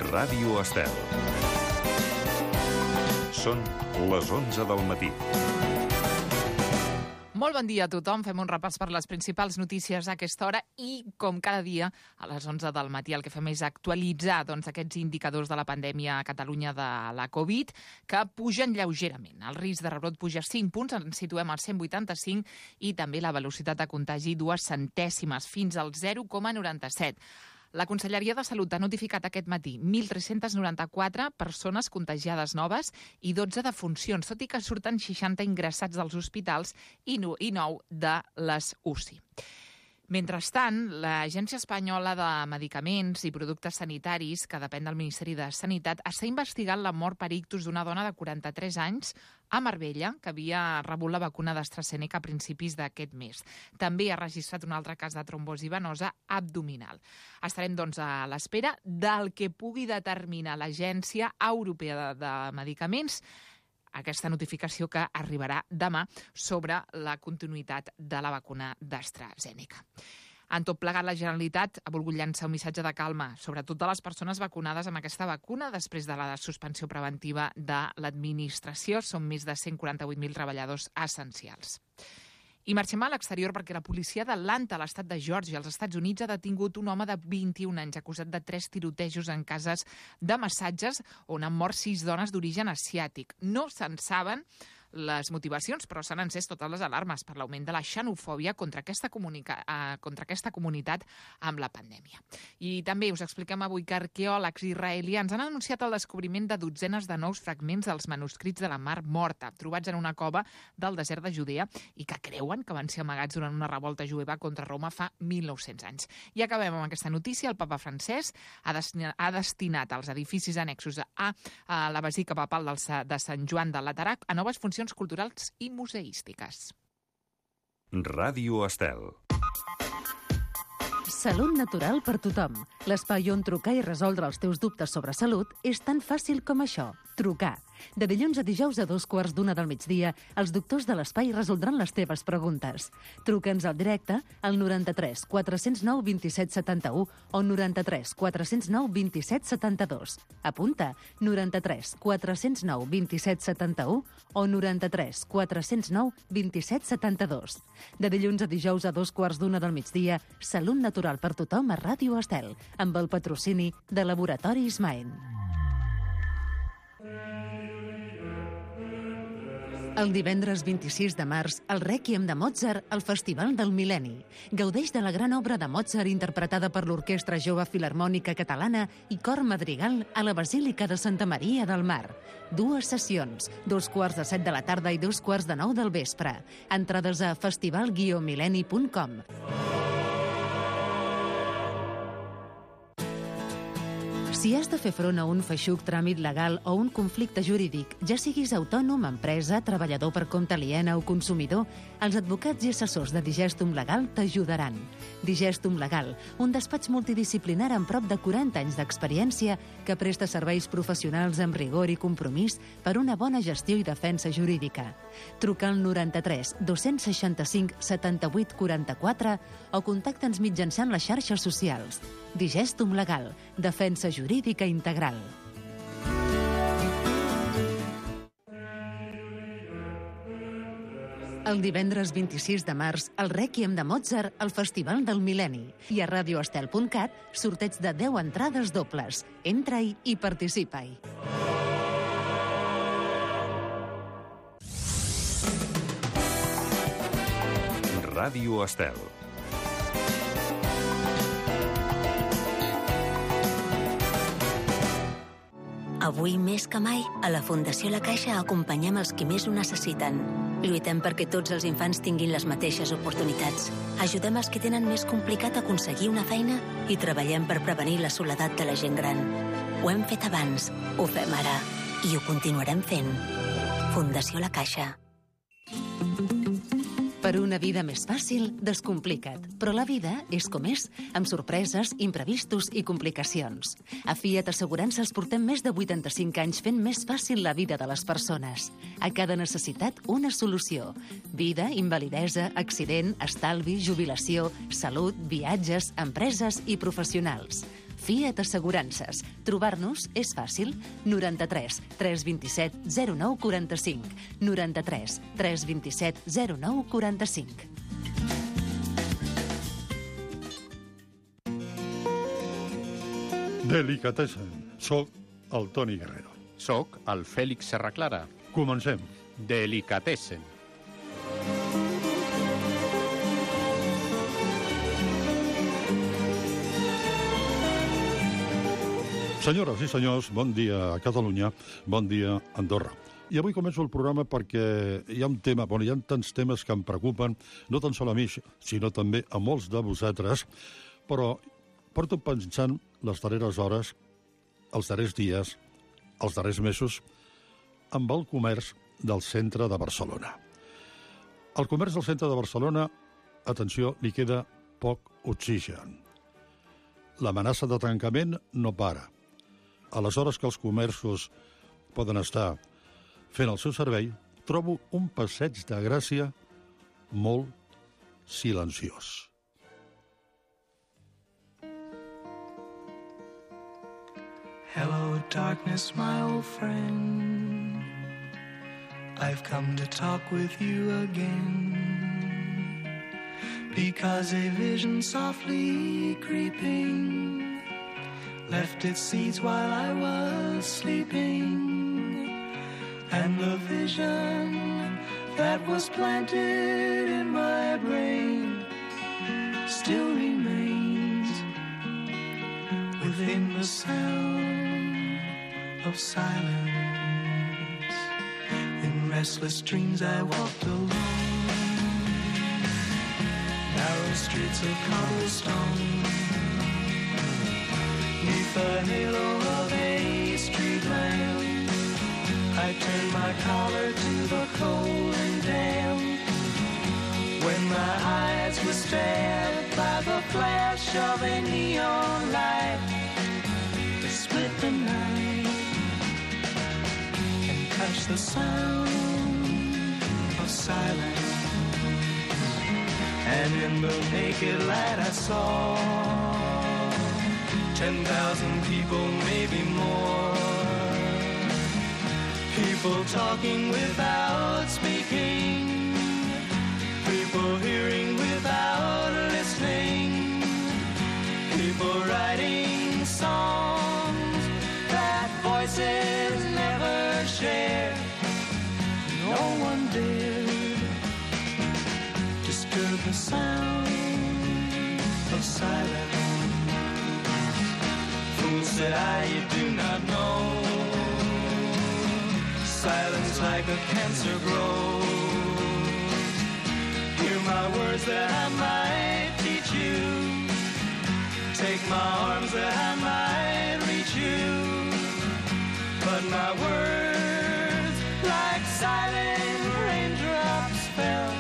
Ràdio Estel. Són les 11 del matí. Molt bon dia a tothom. Fem un repàs per les principals notícies a aquesta hora i, com cada dia, a les 11 del matí el que fem és actualitzar aquests indicadors de la pandèmia a Catalunya de la Covid, que pugen lleugerament. El risc de rebrot puja 5 punts, ens situem al 185, i també la velocitat de contagi 2 centèsimes, fins al 0,97. La Conselleria de Salut ha notificat aquest matí 1.394 persones contagiades noves i 12 defuncions, tot i que surten 60 ingressats dels hospitals i 9 de les UCI. Mentrestant, l'Agència Espanyola de Medicaments i Productes Sanitaris, que depèn del Ministeri de Sanitat, està investigant la mort per ictus d'una dona de 43 anys a Marbella, que havia rebut la vacuna d'AstraZeneca a principis d'aquest mes. També ha registrat un altre cas de trombosi venosa abdominal. Estarem, doncs, a l'espera del que pugui determinar l'Agència Europea de Medicaments, aquesta notificació que arribarà demà sobre la continuïtat de la vacuna d'AstraZeneca. En tot plegat, la Generalitat ha volgut llançar un missatge de calma, sobretot a les persones vacunades amb aquesta vacuna després de la suspensió preventiva de l'administració. Són més de 148.000 treballadors essencials. I marxem a l'exterior perquè la policia d'Atlanta, a l'estat de Geòrgia, als Estats Units, ha detingut un home de 21 anys acusat de 3 tirotejos en cases de massatges on han mort 6 dones d'origen asiàtic. No se'n saben les motivacions, però s'han encès totes les alarmes per l'augment de la xenofòbia contra aquesta comunitat amb la pandèmia. I també us expliquem avui que arqueòlegs israelians han anunciat el descobriment de dotzenes de nous fragments dels manuscrits de la Mar Morta, trobats en una cova del desert de Judea i que creuen que van ser amagats durant una revolta jueva contra Roma fa 1.900 anys. I acabem amb aquesta notícia. El papa francès ha destinat els edificis annexos a la Basílica Papal de Sant Joan de Laterà a noves funcions culturals i museístiques. Ràdio Estel. Salut natural per tothom. L'espai on trucar i resoldre els teus dubtes sobre salut és tan fàcil com això. Trucar. De dilluns a dijous a 2:15 del migdia, els doctors de l'espai resoldran les teves preguntes. Truca'ns al directe al 93 409 27 71 o 93 409 27 72. Apunta, 93 409 27 71 o 93 409 27 72. De dilluns a dijous a 2:15 del migdia, Salut natural per tothom a Ràdio Estel, amb el patrocini de Laboratoris Maen. El divendres 26 de març, el Rèquiem de Mozart al Festival del Mil·lenni. Gaudeix de la gran obra de Mozart interpretada per l'Orquestra Jove Filharmònica Catalana i Cor Madrigal a la Basílica de Santa Maria del Mar. 2 sessions, 2:15 de la tarda i 2:45 del vespre. Entrades a festival-millenni.com. Si has de fer front a un feixuc tràmit legal o un conflicte jurídic, ja siguis autònom, empresa, treballador per compte aliena o consumidor, els advocats i assessors de Digestum Legal t'ajudaran. Digestum Legal, un despatx multidisciplinar amb prop de 40 anys d'experiència que presta serveis professionals amb rigor i compromís per una bona gestió i defensa jurídica. Truca al 93 265 78 44 o contacta'ns mitjançant les xarxes socials. Digestum Legal, defensa jurídica integral. El divendres 26 de març, el Rèquiem de Mozart al Festival del Mil·lenni. I a radioestel.cat, sorteig de 10 entrades dobles. Entra-hi i participa-hi. Ràdio Estel. Avui, més que mai, a la Fundació La Caixa acompanyem els qui més ho necessiten. Lluitem perquè tots els infants tinguin les mateixes oportunitats. Ajudem els que tenen més complicat aconseguir una feina i treballem per prevenir la soledat de la gent gran. Ho hem fet abans, ho fem ara i ho continuarem fent. Fundació La Caixa. Per una vida més fàcil, descomplica't. Però la vida és com és, amb sorpreses, imprevistos i complicacions. A Fiat Assegurances portem més de 85 anys fent més fàcil la vida de les persones. A cada necessitat, una solució. Vida, invalidesa, accident, estalvi, jubilació, salut, viatges, empreses i professionals. Fiat Assegurances. Trobar-nos és fàcil. 93 327 09 45. 93 327 09 45. Delicatessen. Soc el Toni Guerrero. Soc el Fèlix Serraclara. Comencem. Delicatessen. Senyores i senyors, bon dia a Catalunya, bon dia a Andorra. I avui començo el programa perquè hi ha un tema, hi ha tants temes que em preocupen, no tan sol a mi, sinó també a molts de vosaltres, però porto pensant les darreres hores, els darrers dies, els darrers mesos, amb el comerç del centre de Barcelona. Al comerç del centre de Barcelona, atenció, li queda poc oxigen. L'amenaça de tancament no para. A les hores que els comerços poden estar fent el seu servei, trobo un passeig de Gràcia molt silenciós. Hello, darkness, my old friend. I've come to talk with you again, because a vision softly creeping left its seeds while I was sleeping, and the vision that was planted in my brain still remains within the sound of silence. In restless dreams I walked alone, narrow streets of cobblestone, neath the halo of a street lamp. I turned my collar to the cold and damp, when my eyes were stabbed by the flash of a neon light to split the night and touch the sound of silence. And in the naked light I saw 10,000 people, maybe more, people talking without speaking, people hearing without listening, people writing songs that voices never share. No one dared disturb the sound of silence. Fool, said I, you do not know, silence like a cancer grows. Hear my words that I might teach you, take my arms that I might reach you, but my words like silent raindrops fell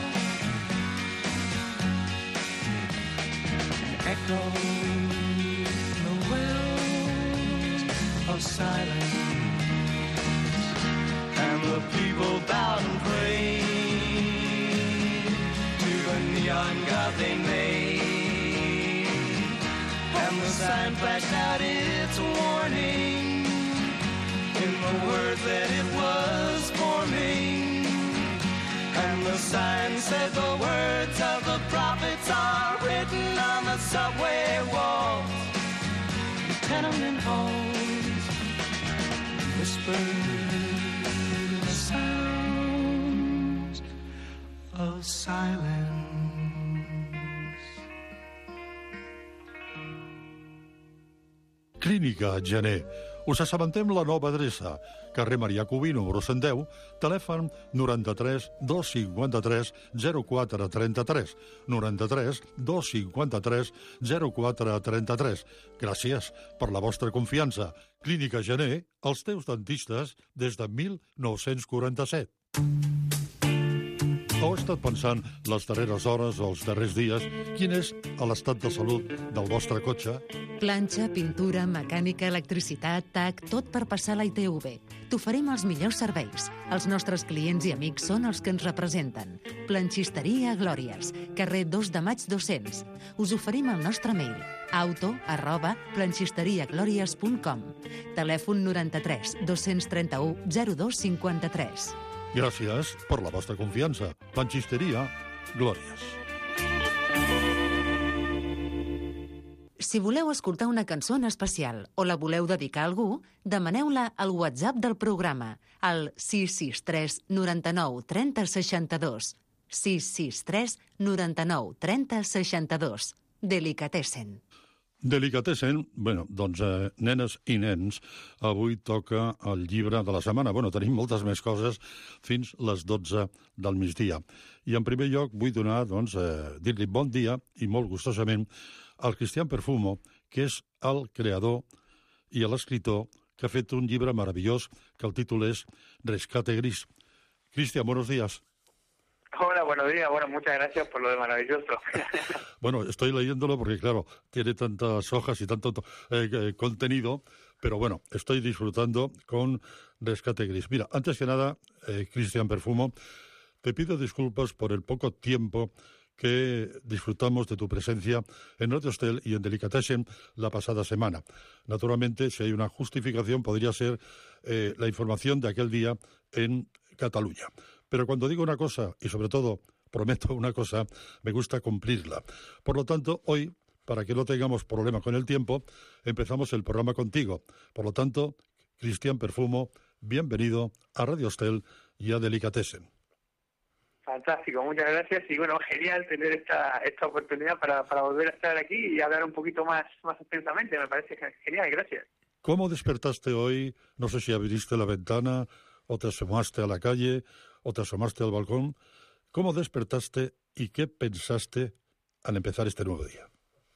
and echoed the wells of silence. And the people bowed and prayed to the neon god they made, and the sign flashed out its warning in the words that it was forming. And the sign said the words of the prophets are written on the subway walls, the tenement halls, whispered sounds of silence. Clínica Gener. Us assabentem la nova adreça. Carrer Marià Cubí, número 110, telèfon 93 253 0433. 93 253 0433. Gràcies per la vostra confiança. Clínica Gener, els teus dentistes des de 1947. O he estat pensant les darreres hores o els darrers dies quin és l'estat de salut del vostre cotxe? Planxa, pintura, mecànica, electricitat, TAC, tot per passar la ITV. T'oferim els millors serveis. Els nostres clients i amics són els que ens representen. Planxisteria Glòries, carrer 2 de Maig 200. Us oferim el nostre mail auto@planchisteriaglorias.com. Telèfon 93 231 02 53. Gràcies per la vostra confiança. Planxisteria Glòries. Si voleu escoltar una cançó en especial o la voleu dedicar a algú, demaneu-la al WhatsApp del programa, al 663 99 30 62. 663 99 30 62. Delicatessen. Delicatessen, doncs, nenes i nens, avui toca el llibre de la setmana. Tenim moltes més coses fins les 12 del migdia. I en primer lloc vull donar, dir-li bon dia i molt gustosament al Cristian Perfumo, que és el creador i l'escriptor que ha fet un llibre meravellós que el títol és Rescate Gris. Cristian, buenos días. Hola, buenos días. Muchas gracias por lo de maravilloso. Estoy leyéndolo porque, claro, tiene tantas hojas y tanto contenido, pero estoy disfrutando con Rescate Gris. Mira, antes que nada, Cristian Perfumo, te pido disculpas por el poco tiempo que disfrutamos de tu presencia en Radio Estel y en Delicatessen la pasada semana. Naturalmente, si hay una justificación, podría ser la información de aquel día en Cataluña. Pero cuando digo una cosa, y sobre todo prometo una cosa, me gusta cumplirla. Por lo tanto, hoy, para que no tengamos problema con el tiempo, empezamos el programa contigo. Por lo tanto, Cristian Perfumo, bienvenido a Radio Estel y a Delicatessen. Fantástico, muchas gracias. Y genial tener esta oportunidad para volver a estar aquí y hablar un poquito más extensamente. Me parece genial, gracias. ¿Cómo despertaste hoy? No sé si abriste la ventana o te asomaste a la calle o te asomaste al balcón. ¿Cómo despertaste y qué pensaste al empezar este nuevo día?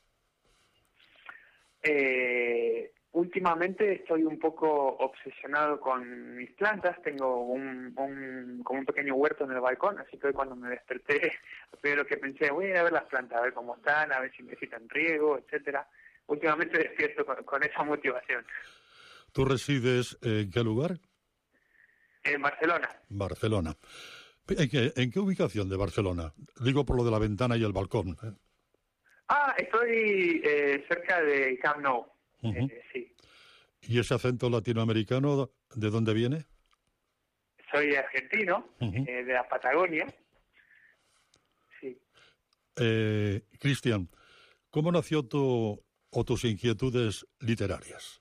Últimamente estoy un poco obsesionado con mis plantas. Tengo como un pequeño huerto en el balcón, así que hoy cuando me desperté, lo primero que pensé, voy a ir a ver las plantas, a ver cómo están, a ver si necesitan riego, etcétera. Últimamente despierto con esa motivación. ¿Tú resides en qué lugar? En Barcelona. Barcelona. ¿En qué ubicación de Barcelona? Digo por lo de la ventana y el balcón. Estoy cerca de Camp Nou. Uh-huh. Sí. ¿Y ese acento latinoamericano de dónde viene? Soy argentino, uh-huh. De la Patagonia. Sí. Cristian, ¿cómo nació tus inquietudes literarias?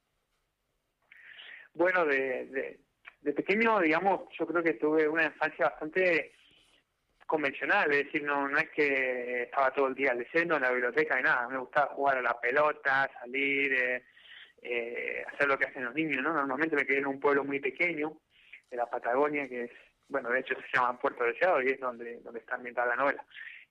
Bueno, de pequeño, digamos, yo creo que tuve una infancia bastante convencional, es decir, no es que estaba todo el día leyendo en la biblioteca ni nada. Me gustaba jugar a la pelota, salir, hacer lo que hacen los niños, ¿no? Normalmente me quedé en un pueblo muy pequeño de la Patagonia, que es, de hecho se llama Puerto Deseado y es donde está ambientada la novela.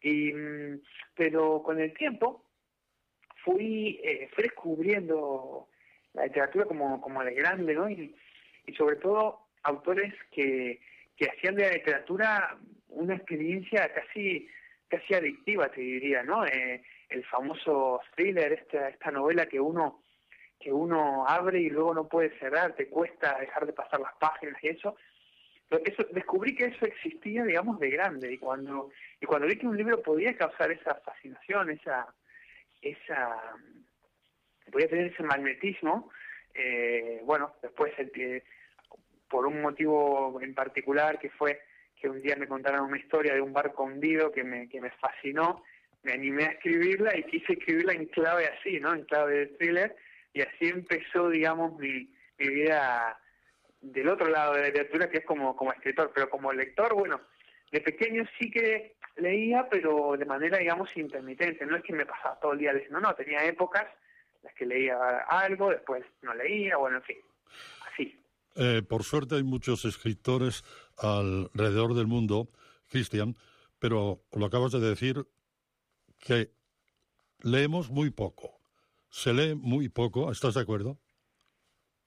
Pero con el tiempo fui descubriendo la literatura como de grande, ¿no? Y sobre todo autores que hacían de la literatura una experiencia casi adictiva, te diría, ¿no? El famoso thriller, esta novela que uno abre y luego no puede cerrar, te cuesta dejar de pasar las páginas y eso. Descubrí que eso existía, digamos, de grande, y cuando vi que un libro podía causar esa fascinación, podía tener ese magnetismo, después por un motivo en particular, que fue que un día me contaron una historia de un barco hundido que me fascinó, me animé a escribirla y quise escribirla en clave así, ¿no? En clave de thriller, y así empezó, digamos, mi vida del otro lado de la literatura, que es como escritor. Pero como lector, de pequeño sí que leía, pero de manera, digamos, intermitente. No es que me pasaba todo el día leyendo, no, tenía épocas en las que leía algo, después no leía, en fin, así. Por suerte hay muchos escritores alrededor del mundo, Cristian, pero lo acabas de decir, que leemos muy poco. Se lee muy poco, ¿estás de acuerdo?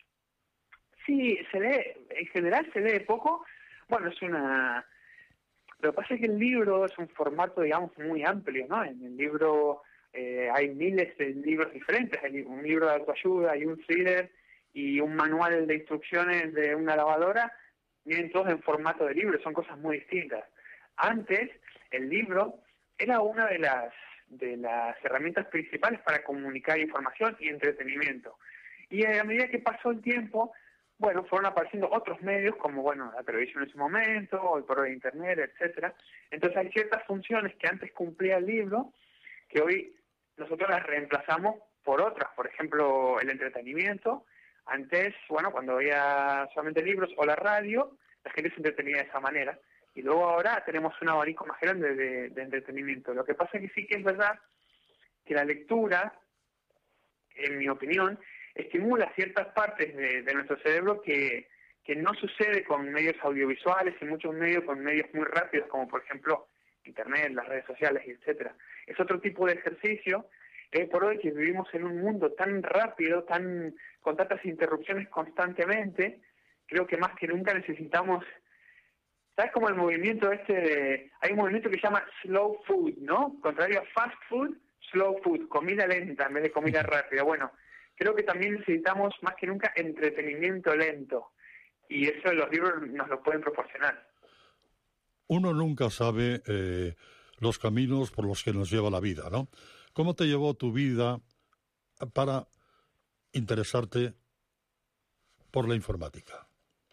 Sí, en general se lee poco. Es Lo que pasa es que el libro es un formato, digamos, muy amplio, ¿no? En el libro hay miles de libros diferentes. Hay un libro de autoayuda, hay un thriller y un manual de instrucciones de una lavadora. Vienen todos en formato de libro, son cosas muy distintas. Antes, el libro era una de las herramientas principales para comunicar información y entretenimiento. Y a medida que pasó el tiempo, bueno, fueron apareciendo otros medios como, bueno, la televisión en su momento, hoy por hoy Internet, etcétera. Entonces hay ciertas funciones que antes cumplía el libro que hoy nosotros las reemplazamos por otras. Por ejemplo, el entretenimiento. Antes, bueno, cuando había solamente libros o la radio, la gente se entretenía de esa manera. Y luego ahora tenemos un abanico más grande de entretenimiento. Lo que pasa es que sí que es verdad que la lectura, en mi opinión, estimula ciertas partes de nuestro cerebro que no sucede con medios audiovisuales y muchos medios con medios muy rápidos, como por ejemplo Internet, las redes sociales, etcétera. Es otro tipo de ejercicio. Por hoy que vivimos en un mundo tan rápido, con tantas interrupciones constantemente, creo que más que nunca necesitamos... ¿Sabes cómo el movimiento hay un movimiento que se llama slow food, ¿no? Contrario a fast food, slow food, comida lenta en vez de comida rápida. Bueno, creo que también necesitamos más que nunca entretenimiento lento. Y eso los libros nos lo pueden proporcionar. Uno nunca sabe los caminos por los que nos lleva la vida, ¿no? ¿Cómo te llevó tu vida para interesarte por la informática?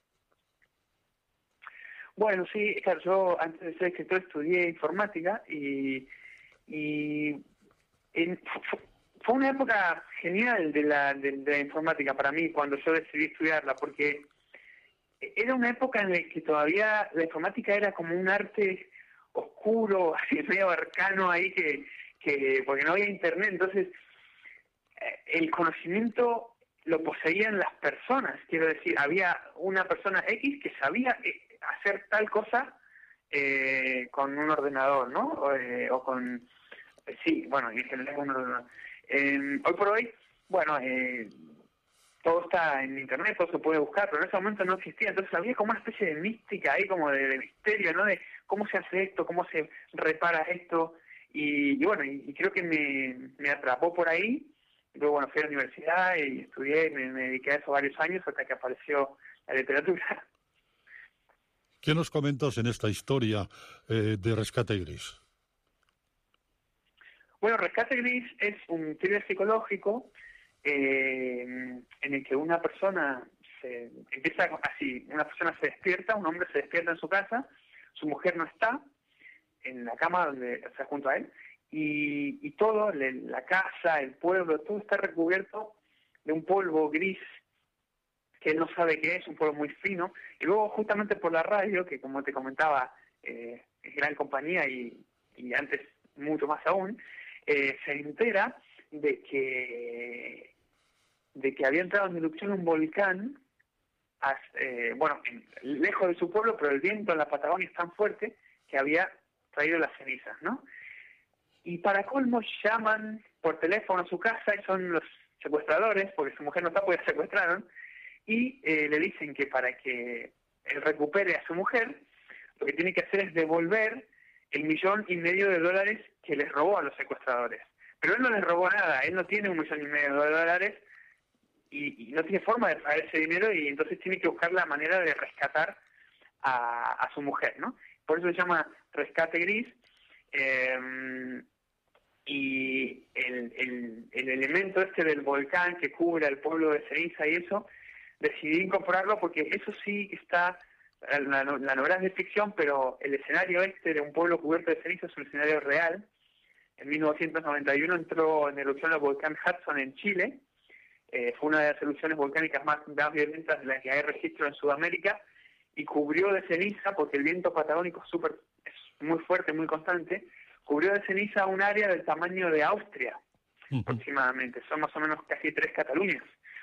Bueno, sí, claro, yo antes de ser escritor estudié informática y fue una época genial de la informática para mí cuando yo decidí estudiarla, porque era una época en la que todavía la informática era como un arte oscuro, así medio arcano ahí, porque no había internet, entonces el conocimiento lo poseían las personas, quiero decir, había una persona X que sabía hacer tal cosa con un ordenador, ¿no? O con... sí, bueno, en general con un ordenador. Hoy por hoy, bueno, todo está en Internet, todo se puede buscar, pero en ese momento no existía, entonces había como una especie de mística ahí, como de misterio, ¿no? De cómo se hace esto, cómo se repara esto, y bueno, y creo que me atrapó por ahí. Luego, bueno, fui a la universidad y estudié, me dediqué a eso varios años hasta que apareció la literatura. ¿Qué nos comentas en esta historia de Rescate Gris? Bueno, Rescate Gris es un thriller psicológico en el que una persona se despierta, un hombre se despierta en su casa, su mujer no está en la cama junto a él, y todo, la casa, el pueblo, todo está recubierto de un polvo gris que él no sabe qué es, un polvo muy fino, y luego justamente por la radio, que como te comentaba, es gran compañía y antes mucho más aún, se entera de que había entrado en erupción un volcán, lejos de su pueblo, pero el viento en la Patagonia es tan fuerte que había traído las cenizas, ¿no? Y para colmo llaman por teléfono a su casa y son los secuestradores, porque su mujer no está, porque la secuestraron, y le dicen que para que él recupere a su mujer, lo que tiene que hacer es devolver $1,5 millones que les robó a los secuestradores. Pero él no les robó nada, él no tiene $1,5 millones y no tiene forma de pagar ese dinero, y entonces tiene que buscar la manera de rescatar a su mujer, ¿no? Por eso se llama Rescate Gris. Y el elemento del volcán que cubre al pueblo de ceniza y eso, decidí incorporarlo porque eso sí está, la novela es de ficción, pero el escenario de un pueblo cubierto de ceniza es un escenario real. En 1991 entró en erupción el volcán Hudson en Chile. Fue una de las erupciones volcánicas más violentas de las que hay registro en Sudamérica, y cubrió de ceniza, porque el viento patagónico es muy fuerte, muy constante, cubrió de ceniza un área del tamaño de Austria, aproximadamente. Son más o menos casi 3 Cataluñas.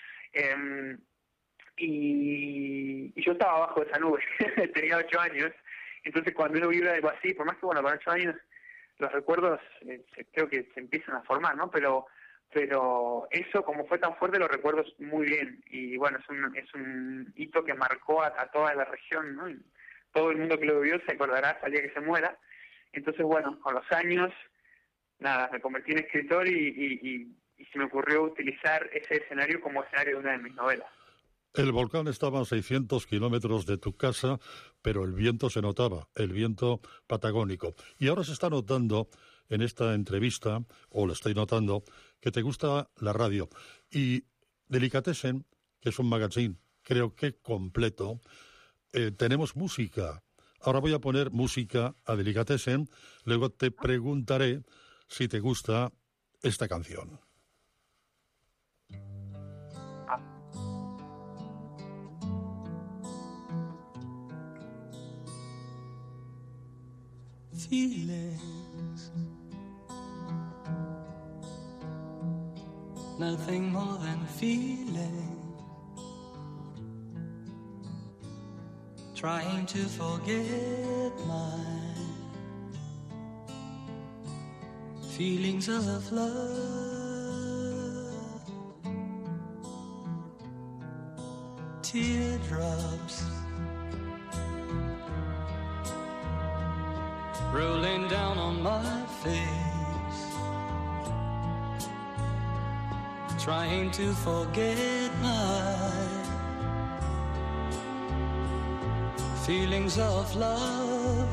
Y yo estaba abajo de esa nube, tenía 8 años, entonces cuando uno vive algo así, por más que, bueno, con 8 años los recuerdos creo que se empiezan a formar, ¿no? Pero eso, como fue tan fuerte, lo recuerdo muy bien, y bueno, es un hito que marcó a toda la región, ¿no? todo el mundo que lo vivió se acordará hasta el día que se muera. Entonces, bueno, con los años, nada, me convertí en escritor y se me ocurrió utilizar ese escenario como escenario de una de mis novelas. El volcán estaba a 600 kilómetros de tu casa, pero el viento se notaba, el viento patagónico. Y ahora se está notando en esta entrevista, o lo estoy notando, que te gusta la radio. Y Delicatessen, que es un magazine, creo que completo, tenemos música. Ahora voy a poner música a Delicatessen, luego te preguntaré si te gusta esta canción. Feelings, nothing more than feeling, trying to forget my feelings of love, teardrops rolling down on my face, trying to forget my feelings of love.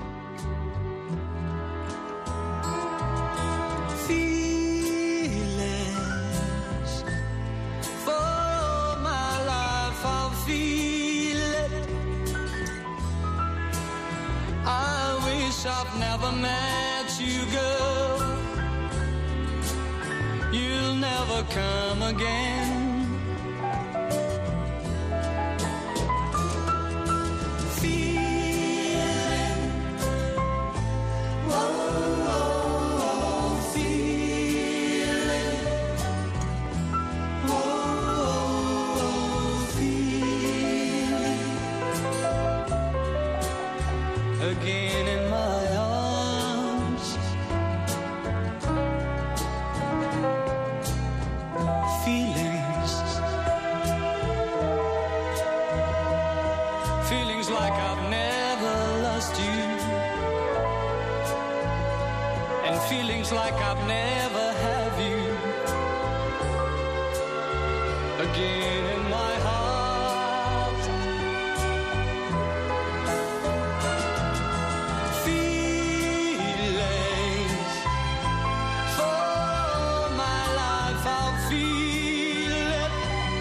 Feelings, for all my life I'll feel it. I wish I've never met you, girl. You'll never come again. Feeling, whoa, whoa, whoa, feeling, whoa, whoa, whoa, feeling. Again in my arms, feelings, feelings like I've never lost you, and feelings like I've never have you. Again in my heart, feelings, for all my life I'll feel it.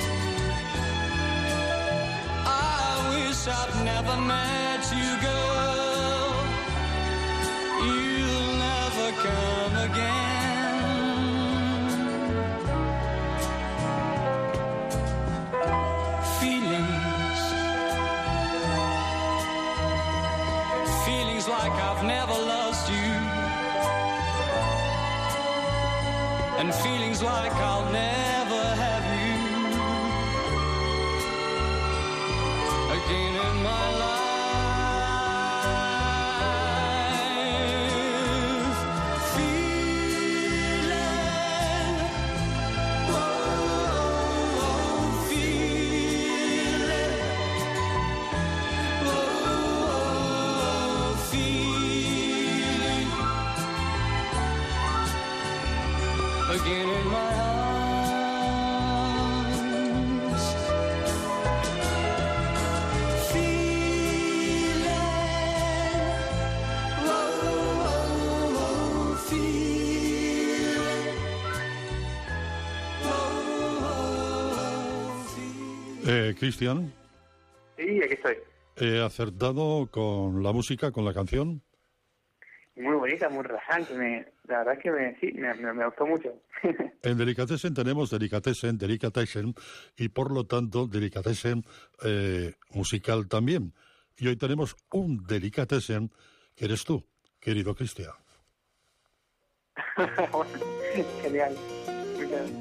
I wish I'd never met you, girl. You'll never come again. Feelings, feelings like I've never lost you, and feelings like I'll never have you again in my life. Feeling, oh, feeling, oh, feeling, again in my arms. Feeling, oh, feeling, oh, feeling. Cristian, Sí, aquí estoy. ¿he acertado con la música, con la canción? Muy bonita, muy relajante. La verdad es que me gustó mucho. En Delicatessen tenemos Delicatessen, y por lo tanto Delicatessen musical también. Y hoy tenemos un Delicatessen que eres tú, querido Cristian. Genial. Muchas gracias.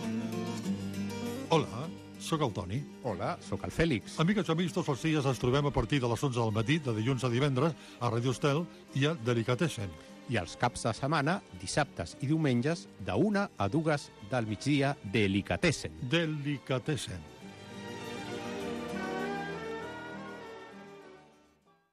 Hola, sóc el Toni. Hola, sóc el Fèlix. Amigues i amics, tots els dies ens trobem a partir de les 11 del matí, de dilluns a divendres, a Radio Estel i a Delicatessen. I els caps de setmana, dissabtes i diumenges, de 1 a 2 del migdia, Delicatessen. Delicatessen.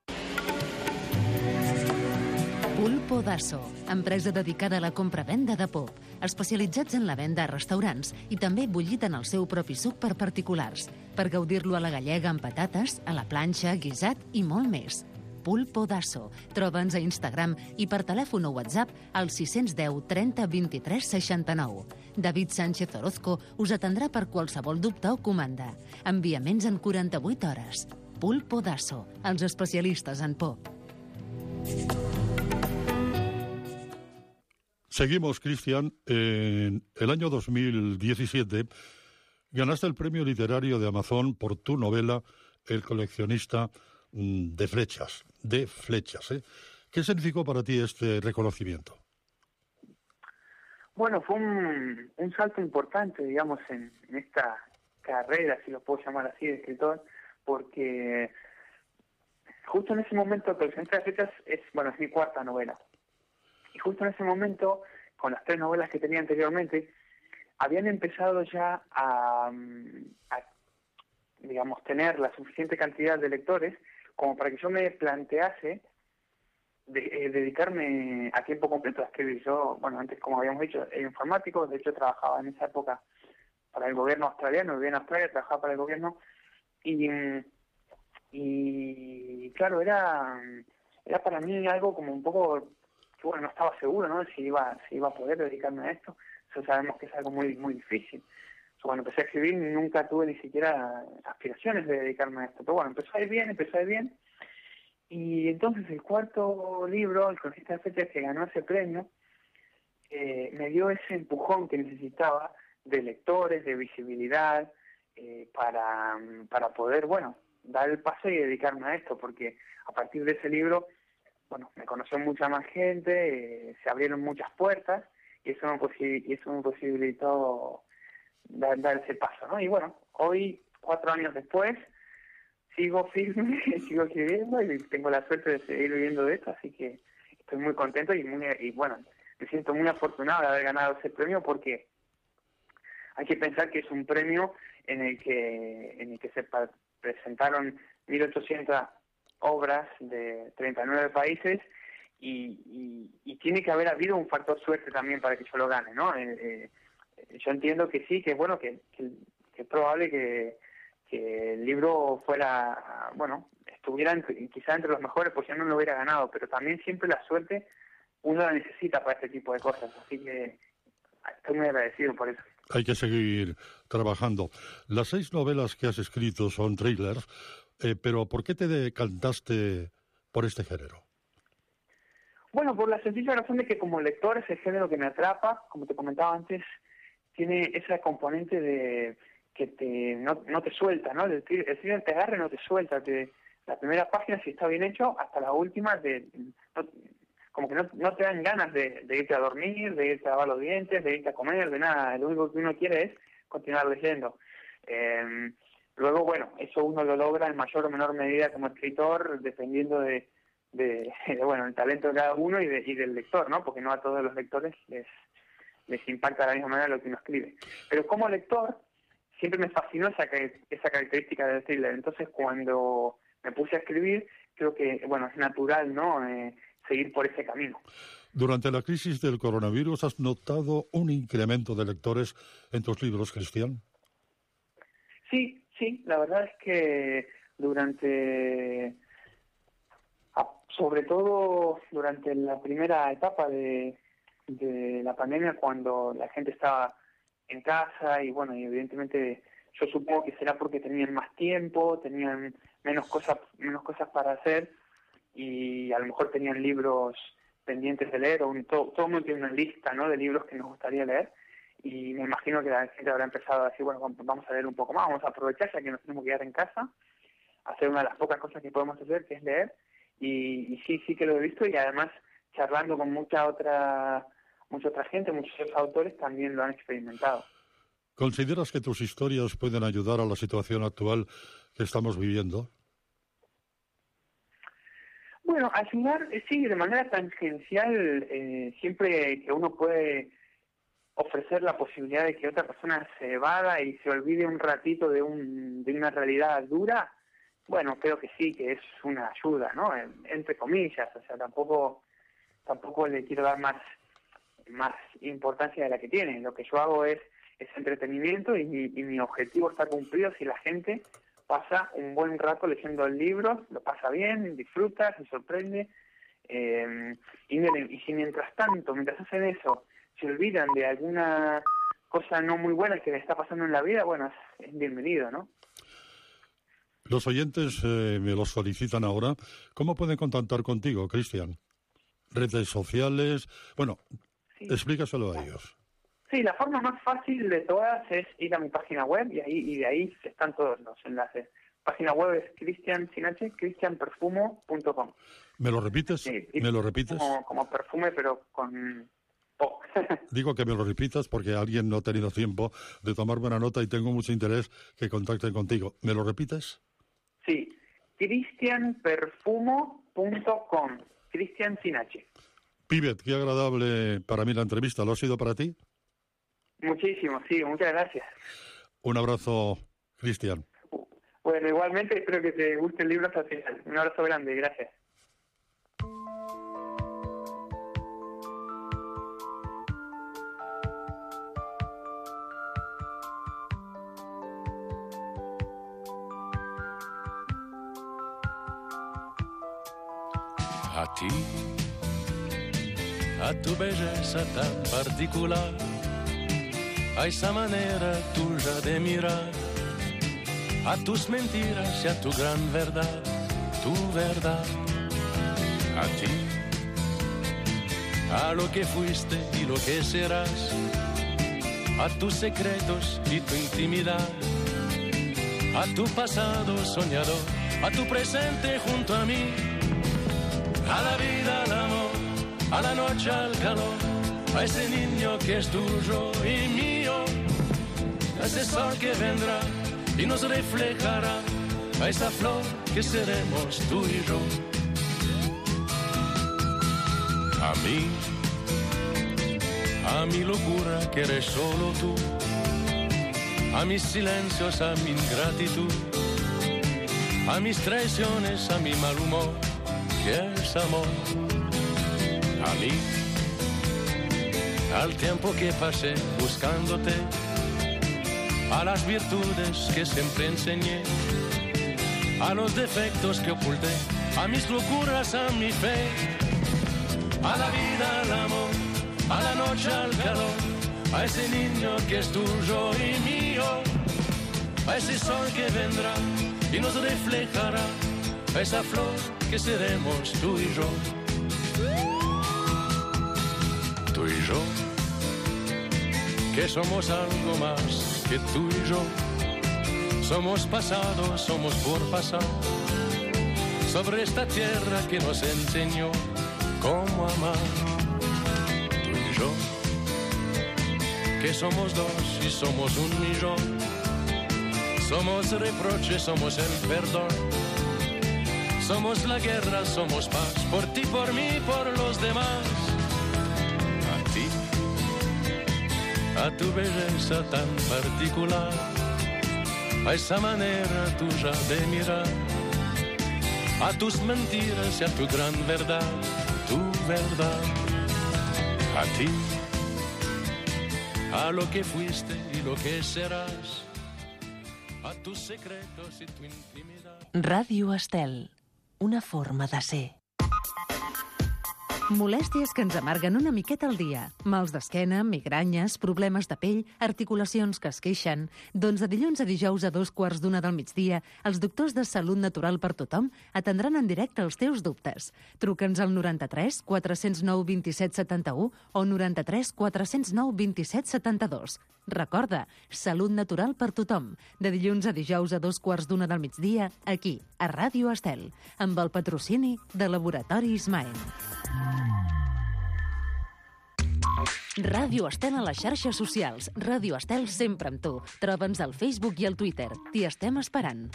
Pulpo d'Asso, empresa dedicada a la compra-venda de pop, especialitzats en la venda a restaurants i també bullit en el seu propi suc per particulars, per gaudir-lo a la gallega amb patates, a la planxa, guisat i molt més. Pulpo d'Asso. Troba'ns a Instagram i per telèfon o WhatsApp al 610 30 23 69. David Sánchez Orozco us atendrà per qualsevol dubte o comanda. Enviaments en 48 hores. Pulpo d'Asso, els especialistes en pop. Seguimos, Cristian. En el año 2017 ganaste el premio literario de Amazon por tu novela El coleccionista de flechas. ¿Qué significó para ti este reconocimiento? Bueno, fue un salto importante, digamos, en esta carrera, si lo puedo llamar así, de escritor, porque justo en ese momento, El coleccionista de flechas es mi cuarta novela. Y justo en ese momento, con las 3 novelas que tenía anteriormente, habían empezado ya a digamos, tener la suficiente cantidad de lectores como para que yo me plantease dedicarme a tiempo completo a escribir. Yo, bueno, antes, como habíamos dicho, era informático, de hecho trabajaba en esa época para el gobierno australiano, vivía en Australia, trabajaba para el gobierno, y claro, era para mí algo como un poco, que bueno, no estaba seguro, ¿no?, si iba a poder dedicarme a esto. Eso sabemos que es algo muy, muy difícil. Cuando empecé a escribir nunca tuve ni siquiera aspiraciones de dedicarme a esto. Pero bueno, empezó a ir bien. Y entonces el cuarto libro, El coleccionista de flechas, que ganó ese premio, me dio ese empujón que necesitaba de lectores, de visibilidad, para poder, bueno, dar el paso y dedicarme a esto. Porque a partir de ese libro, bueno, me conoció mucha más gente, se abrieron muchas puertas, y eso me posibilitó dar ese paso, ¿no? Y bueno, hoy, 4 años después, sigo firme, sigo escribiendo y tengo la suerte de seguir viviendo de esto, así que estoy muy contento y bueno, me siento muy afortunado de haber ganado ese premio, porque hay que pensar que es un premio en el que se presentaron 1.800 obras de 39 países y tiene que haber habido un factor suerte también para que yo lo gane, ¿no? Yo entiendo que sí, que bueno, que es probable que el libro fuera, bueno, estuviera quizá entre los mejores, pues ya no lo hubiera ganado, pero también siempre la suerte uno la necesita para este tipo de cosas, así que estoy muy agradecido por eso. Hay que seguir trabajando. Las 6 novelas que has escrito son thrillers, pero ¿por qué te decantaste por este género? Bueno, por la sencilla razón de que como lector es el género que me atrapa, como te comentaba antes, tiene esa componente de que no te suelta, ¿no? El thriller te agarra y no te suelta. La primera página, si está bien hecho, hasta la última, como que no te dan ganas de irte a dormir, de irte a lavar los dientes, de irte a comer, de nada. Lo único que uno quiere es continuar leyendo. Luego, bueno, eso uno lo logra en mayor o menor medida como escritor, dependiendo de bueno, el talento de cada uno y del lector, ¿no? Porque no a todos los lectores les impacta de la misma manera lo que uno escribe. Pero como lector, siempre me fascinó esa característica del thriller. Entonces, cuando me puse a escribir, creo que, bueno, es natural, ¿no?, seguir por ese camino. Durante la crisis del coronavirus, ¿has notado un incremento de lectores en tus libros, Cristian? Sí, la verdad es que sobre todo durante la primera etapa de la pandemia, cuando la gente estaba en casa y bueno, y evidentemente yo supongo que será porque tenían más tiempo, tenían menos cosas para hacer y a lo mejor tenían libros pendientes de leer, todo el mundo tiene una lista, ¿no?, de libros que nos gustaría leer, y me imagino que la gente habrá empezado a decir, bueno, vamos a leer un poco más, vamos a aprovechar ya que nos tenemos que quedar en casa, hacer una de las pocas cosas que podemos hacer, que es leer, y sí que lo he visto, y además charlando con mucha otra gente, muchos autores también lo han experimentado. ¿Consideras que tus historias pueden ayudar a la situación actual que estamos viviendo? Bueno, ayudar, sí, de manera tangencial, siempre que uno puede ofrecer la posibilidad de que otra persona se evada y se olvide un ratito de una realidad dura, bueno, creo que sí, que es una ayuda, ¿no? Entre comillas, o sea, tampoco tampoco le quiero dar más importancia de la que tiene. Lo que yo hago es entretenimiento y mi objetivo está cumplido si la gente pasa un buen rato leyendo el libro, lo pasa bien, disfruta, se sorprende. Y si mientras hacen eso, se olvidan de alguna cosa no muy buena que le está pasando en la vida, bueno, es bienvenido, ¿no? Los oyentes me los solicitan ahora. ¿Cómo pueden contactar contigo, Cristian? ¿Redes sociales? Bueno, sí, explícaselo a ellos. Sí, la forma más fácil de todas es ir a mi página web y de ahí están todos los enlaces. Página web es cristianperfumo.com. ¿Me lo repites? Sí, ¿Me lo repites? Como perfume, pero con O. Digo que me lo repitas porque alguien no ha tenido tiempo de tomar buena nota y tengo mucho interés que contacten contigo. ¿Me lo repites? Sí, cristianperfumo.com. Cristian sin H. Pibet, qué agradable para mí la entrevista. ¿Lo ha sido para ti? Muchísimo, sí, muchas gracias. Un abrazo, Cristian. Bueno, igualmente espero que te guste el libro hasta el final. Un abrazo grande, gracias. A ti, a tu belleza tan particular, a esa manera tuya de mirar, a tus mentiras y a tu gran verdad, tu verdad. A ti, a lo que fuiste y lo que serás, a tus secretos y tu intimidad, a tu pasado soñador, a tu presente junto a mí, a la vida, al amor, a la noche, al calor, a ese niño que es tuyo y mío, a ese sol que vendrá y nos reflejará, a esa flor que seremos tú y yo. A mi locura que eres solo tú, a mis silencios, a mi ingratitud, a mis traiciones, a mi mal humor, que es amor. A mí, al tiempo que pasé buscándote, a las virtudes que siempre enseñé, a los defectos que oculté, a mis locuras, a mi fe, a la vida, al amor, a la noche, al calor, a ese niño que es tuyo y mío, a ese sol que vendrá y nos reflejará, a esa flor que seremos tú y yo. Tú y yo, que somos algo más que tú y yo. Somos pasado, somos por pasar, sobre esta tierra que nos enseñó cómo amar. Tú y yo, que somos dos y somos un millón. Somos reproches, somos el perdón. Somos la guerra, somos paz, por ti, por mí, por los demás. A ti, a tu belleza tan particular, a esa manera tuya de mirar, a tus mentiras y a tu gran verdad, tu verdad. A ti, a lo que fuiste y lo que serás, a tus secretos y tu intimidad. Ràdio Estel, una forma de ser. Molèsties que ens amarguen una miqueta al dia. Mals d'esquena, migranyes, problemes de pell, articulacions que es queixen. Doncs de dilluns a dijous a 2:15 del migdia, els doctors de Salut Natural per Tothom atendran en directe els teus dubtes. Truca'ns al 93 409 27 71 o 93 409 27 72. Recorda, Salut Natural per Tothom, de dilluns a dijous a 2:15 del migdia, aquí, a Ràdio Estel, amb el patrocini de Laboratori Ismael. Ràdio Estel a les xarxes socials. Ràdio Estel sempre amb tu. Troba'ns al Facebook i al Twitter. T'hi estem esperant.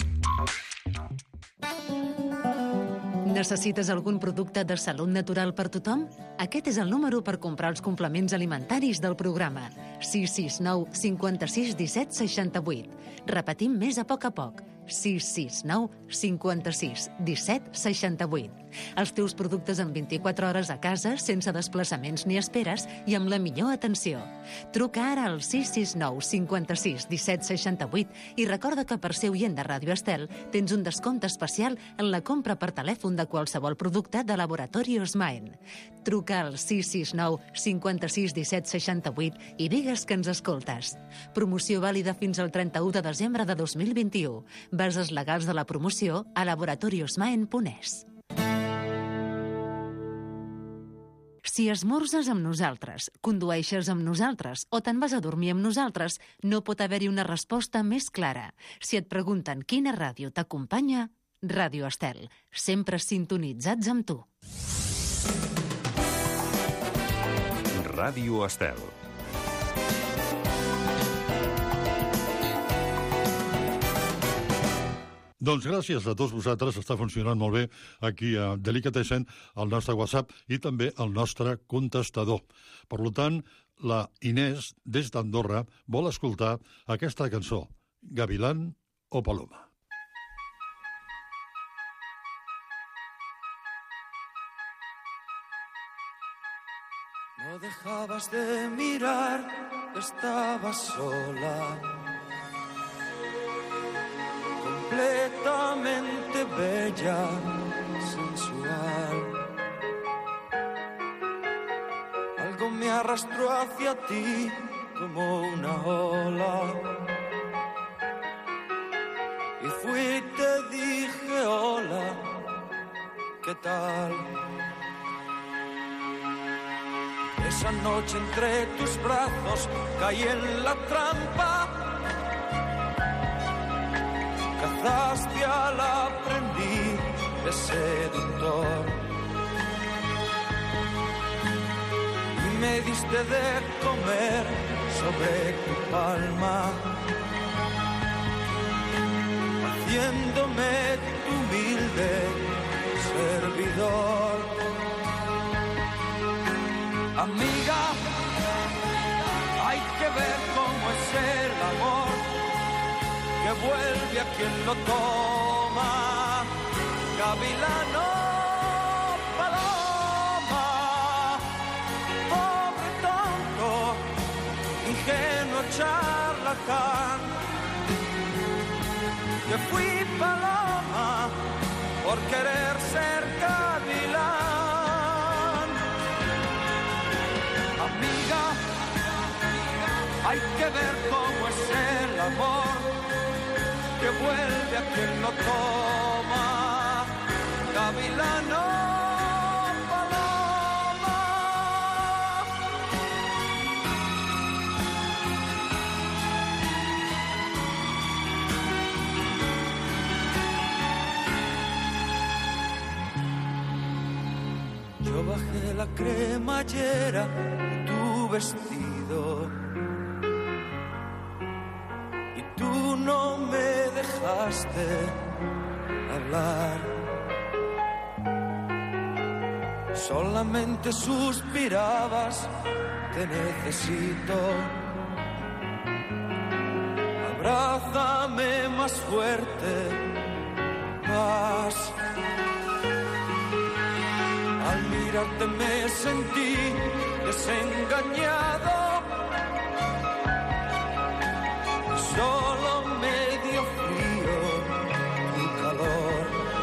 Necessites algun producte de Salut Natural per Tothom? Aquest és el número per comprar els complements alimentaris del programa. 669 56 17 68. Repetim més a poc. 669 56 17 68. Els teus productes en 24 hores a casa, sense desplaçaments ni esperes i amb la millor atenció. Truca ara al 669 56 17 68 i recorda que per ser oient de Ràdio Estel tens un descompte especial en la compra per telèfon de qualsevol producte de Laboratorio Smaen. Truca al 669 56 17 68 i digues que ens escoltes. Promoció vàlida fins al 31 de desembre de 2021. Bases legals de la promoció a laboratoriosmaen.es. Si esmorzes amb nosaltres, condueixes amb nosaltres o te'n vas a dormir amb nosaltres, no pot haver-hi una resposta més clara. Si et pregunten quina ràdio t'acompanya, Ràdio Estel, sempre sintonitzats amb tu. Ràdio Estel. Doncs gràcies a tots vosaltres, està funcionant molt bé aquí a Delicatessen, el nostre WhatsApp i també el nostre contestador. Per tant, la Inés, des d'Andorra, vol escoltar aquesta cançó, Gavilán o Paloma. No dejabas de mirar, estabas sola, completamente bella, sensual. Algo me arrastró hacia ti como una ola. Y fui y te dije hola, ¿qué tal? Esa noche entre tus brazos caí en la trampa. Cazaste al aprendiz de seductor y me diste de comer sobre tu palma, haciéndome tu humilde servidor. Amiga, hay que ver cómo es el amor, que vuelve a quien lo toma. Gavilano, paloma, pobre tonto, ingenuo charlatán, que fui paloma por querer ser gavilán. Amiga, hay que ver cómo es el amor, que vuelve a quien lo toma. Gavilano, paloma. Yo bajé la cremallera de tu vestido y tú no me dejaste hablar. Solamente suspirabas, te necesito. Abrázame más fuerte, más. Al mirarte me sentí desengañado, solo me dio frío tu calor.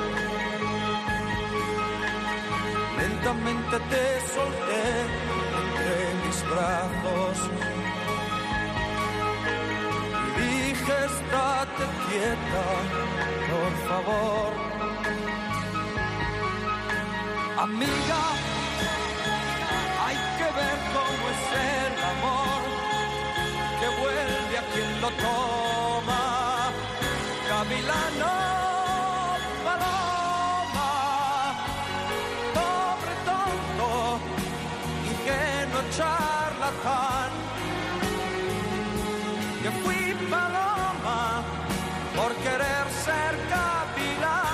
Lentamente te solté entre mis brazos y dije, estate quieta, por favor. Amiga, hay que ver cómo es el amor, que vuelve a quien lo toma. Gavilano, paloma, pobre tonto, ingenuo charlatán, que fui paloma por querer ser gavilán.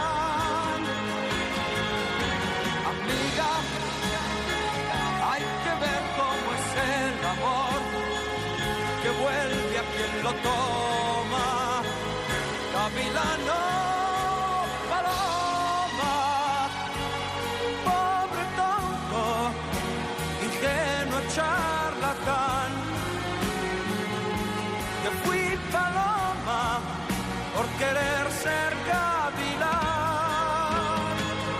Amiga, hay que ver cómo es el amor, que vuelve a quien lo toma. Gavilano, paloma, que fui paloma por querer ser gavilán.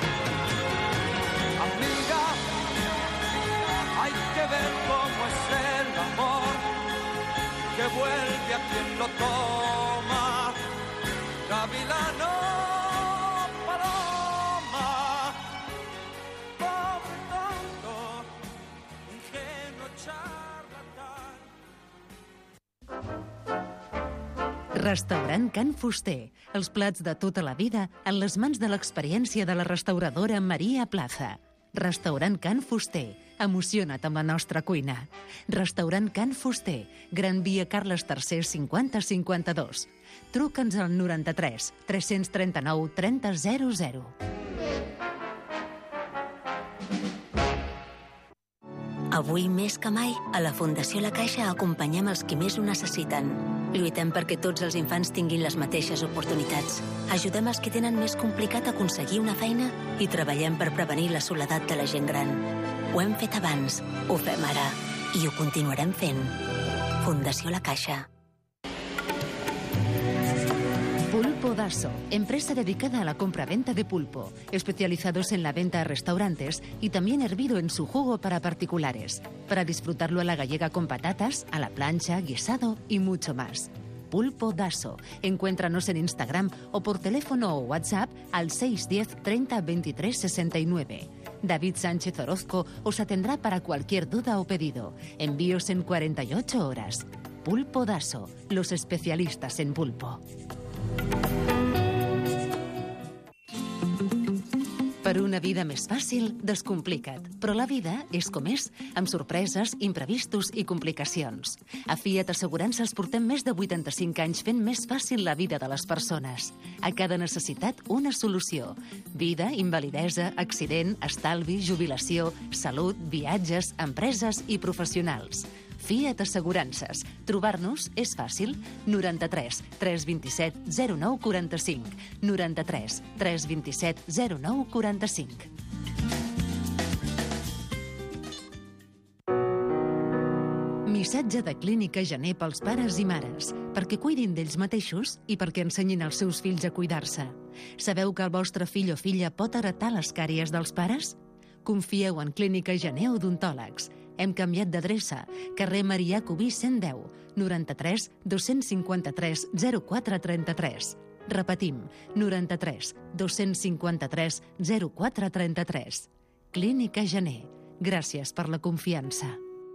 Amiga, hay que ver cómo es el amor que vuelve a quien lo toma. Gavilano, paloma, pobre tonto, ingenuo charlatán. Restaurant Can Fuster. Els plats de tota la vida en les mans de l'experiència de la restauradora Maria Plaza. Restaurant Can Fuster. Emociona't amb la nostra cuina. Restaurant Can Fuster. Gran Via Carles III 5052. Truca'ns al 93 339 3000. Avui més que mai, a la Fundació La Caixa acompanyem els qui més ho necessiten. Lluitem perquè tots els infants tinguin les mateixes oportunitats. Ajudem els que tenen més complicat aconseguir una feina i treballem per prevenir la soledat de la gent gran. Ho hem fet abans, ho fem ara i ho continuarem fent. Fundació La Caixa. Pulpo Dasso, empresa dedicada a la compra-venta de pulpo, especializados en la venta a restaurantes y también hervido en su jugo para particulares, para disfrutarlo a la gallega con patatas, a la plancha, guisado y mucho más. Pulpo Dasso. Encuéntranos en Instagram o por teléfono o WhatsApp al 610 30 23 69. David Sánchez Orozco os atendrá para cualquier duda o pedido. Envíos en 48 horas. Pulpo Dasso, los especialistas en pulpo. Per una vida més fàcil, descomplica't. Però la vida és com és, amb sorpreses, imprevistos i complicacions. A Fiat Assegurances portem més de 85 anys fent més fàcil la vida de les persones. A cada necessitat, una solució. Vida, invalidesa, accident, estalvi, jubilació, salut, viatges, empreses i professionals. Fiat Assegurances. Trobar-nos és fàcil. 93 327 09 45. 93 327 09 45. Missatge de Clínica Gener pels pares i mares, perquè cuidin d'ells mateixos i perquè ensenyin als seus fills a cuidar-se. Sabeu que el vostre fill o filla pot heretar les càries dels pares? Confieu en Clínica Gener Odontòlegs. Hem canviat d'adreça. Carrer Marià Cubí 110, 93 253 0433. Repetim, 93 253 0433. Clínica Gener. Gràcies per la confiança.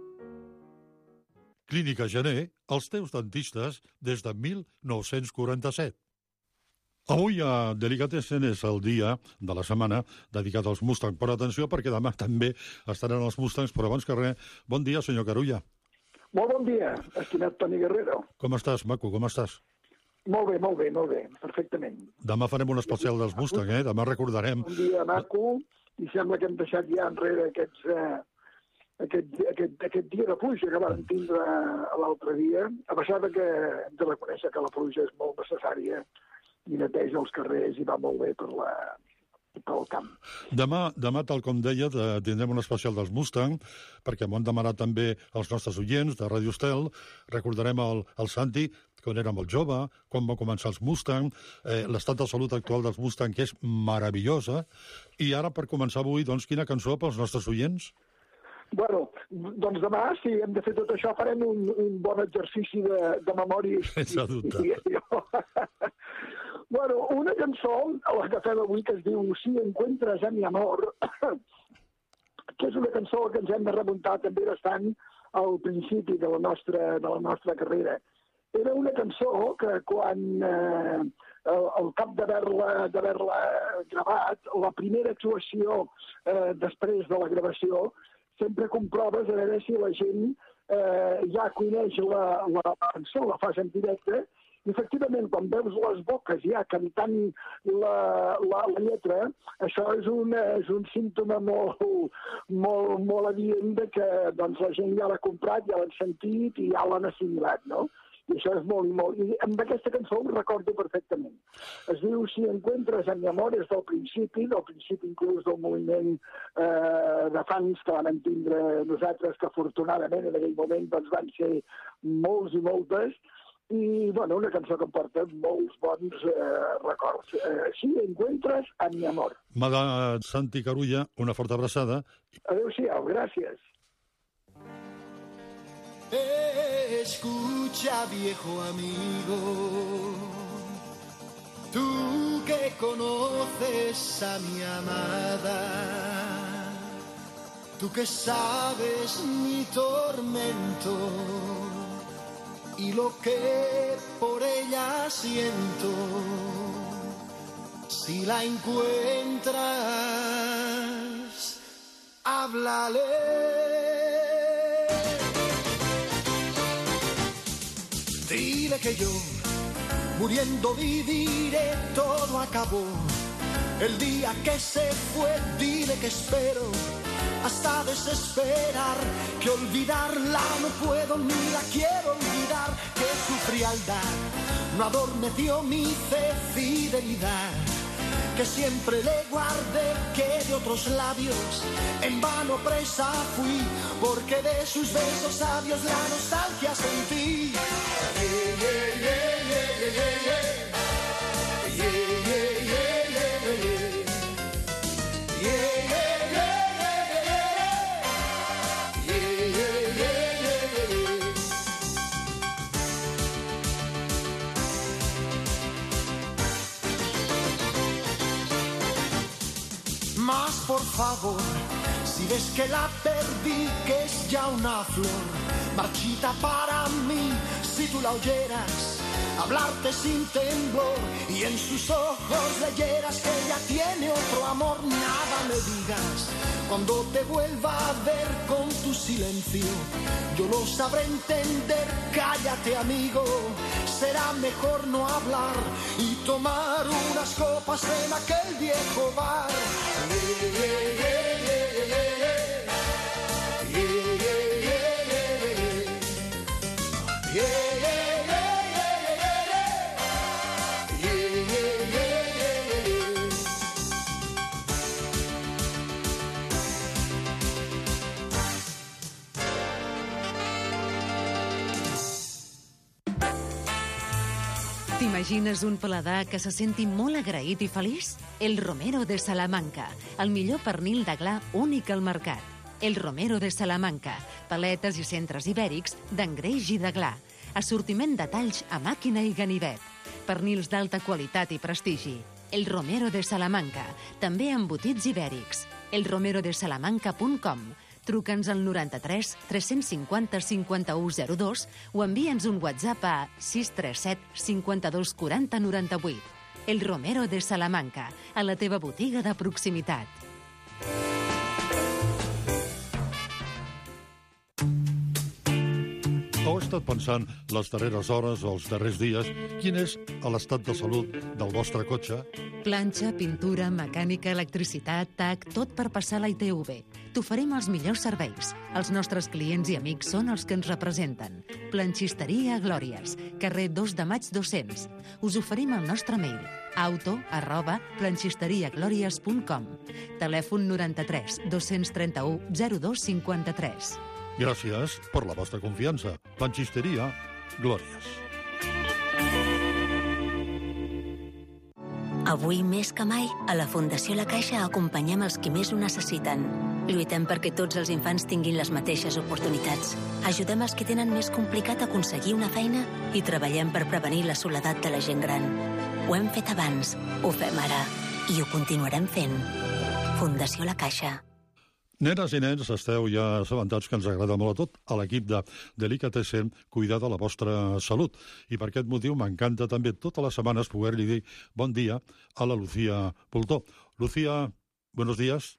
Clínica Gener, els teus dentistes des de 1947. Avui a Delicatessen és el dia de la setmana dedicat als Mustang. Però atenció, perquè demà també estaran els Mustangs. Però abans que res, bon dia, senyor Carulla. Molt bon dia, estimat Toni Guerrero. Com estàs, maco, com estàs? Molt bé, perfectament. Demà farem un especial dels Mustang, Demà recordarem... Un dia maco, i sembla que hem deixat ja enrere aquest dia de pluja que vam tindre l'altre dia, a pesar que hem de reconèixer que la pluja és molt necessària i neteja els carrers i va molt bé pel camp. Demà, tal com deia, tindrem un especial dels Mustang, perquè m'ho han demanat també els nostres oients de Radio Estel. Recordarem el Santi, quan era molt jove, quan va començar els Mustang, l'estat de salut actual dels Mustang, que és meravellosa. I ara, per començar avui, doncs, quina cançó pels nostres oients? Bueno, doncs demà, si hem de fer tot això, farem un bon exercici de memòria. Sense dubte. Bueno, una cançó, la que fem avui, que es diu Si encuentras a mi amor, que és una cançó que ens hem de remuntar també bastant al principi de la nostra carrera. Era una cançó que quan, al cap d'haver-la gravat, la primera actuació després de la gravació, sempre comproves a veure si la gent ja coneix la cançó, la fas en directe. I, efectivament, quan veus les boques ja cantant la lletra, això és un símptoma molt adient de que doncs, la gent ja l'ha comprat, ja l'han sentit i ja l'han assimilat, no? I això és molt... I amb aquesta cançó ho recordo perfectament. Es diu Si encuentras a mi amor, és del principi inclús del moviment de fans que van tindre nosaltres, que afortunadament en aquell moment doncs, van ser molts i moltes, i, bueno, una cançó que em porta molts bons records. Si encuentras a mi amor. Mada Santi Carulla, una forta abraçada. Adéu-siau, gràcies. Escucha, viejo amigo, tú que conoces a mi amada, tú que sabes mi tormento y lo que por ella siento. Si la encuentras, háblale. Dile que yo, muriendo viviré, todo acabó. El día que se fue, dile que espero hasta desesperar, que olvidarla no puedo ni la quiero olvidar, que su frialdad no adormeció mi fe, fidelidad, que siempre le guardé, que de otros labios en vano presa fui, porque de sus besos sabios la nostalgia sentí. Más por favor, si ves que la perdí, que es ya una flor marchita para mí, si tú la oyeras hablarte sin temblor y en sus ojos leyeras que ella tiene otro amor, nada me digas. Cuando te vuelva a ver con tu silencio, yo lo sabré entender. Cállate, amigo, será mejor no hablar y tomar unas copas en aquel viejo bar. T'imagines un paladar que se senti molt agraït i feliç? El Romero de Salamanca, el millor pernil de gla únic al mercat. El Romero de Salamanca, paletes i centres ibèrics d'engreix i de gla. Assortiment de talls a màquina i ganivet. Pernils d'alta qualitat i prestigi. El Romero de Salamanca, també embotits ibèrics. elromerodesalamanca.com. Truca'ns al 93 350 5102 o envia'ns un WhatsApp a 637 52 40 98. El Romero de Salamanca, a la teva botiga de proximitat. Heu estat pensant les darreres hores o els darrers dies quin és l'estat de salut del vostre cotxe? Planxa, pintura, mecànica, electricitat, TAC, tot per passar la ITV. T'oferim els millors serveis. Els nostres clients i amics són els que ens representen. Planxisteria Glòries, carrer 2 de Maig 200. Us oferim el nostre mail, auto@planxisteriaglòries.com. Telèfon 93 231 02 53. Gràcies per la vostra confiança. Planxisteria Glòries. Avui més que mai, a la Fundació La Caixa acompanyem els qui més ho necessiten. Lluitem perquè tots els infants tinguin les mateixes oportunitats. Ajudem els que tenen més complicat aconseguir una feina i treballem per prevenir la soledat de la gent gran. Ho hem fet abans, ho fem ara i ho continuarem fent. Fundació La Caixa. Nenes i nens, esteu ja assabentats que ens agrada molt a tot a l'equip de Delicatessen cuidar de la vostra salut. I per aquest motiu m'encanta també totes les setmanes poder-li dir bon dia a la Lucía Bultó. Lucía, buenos días.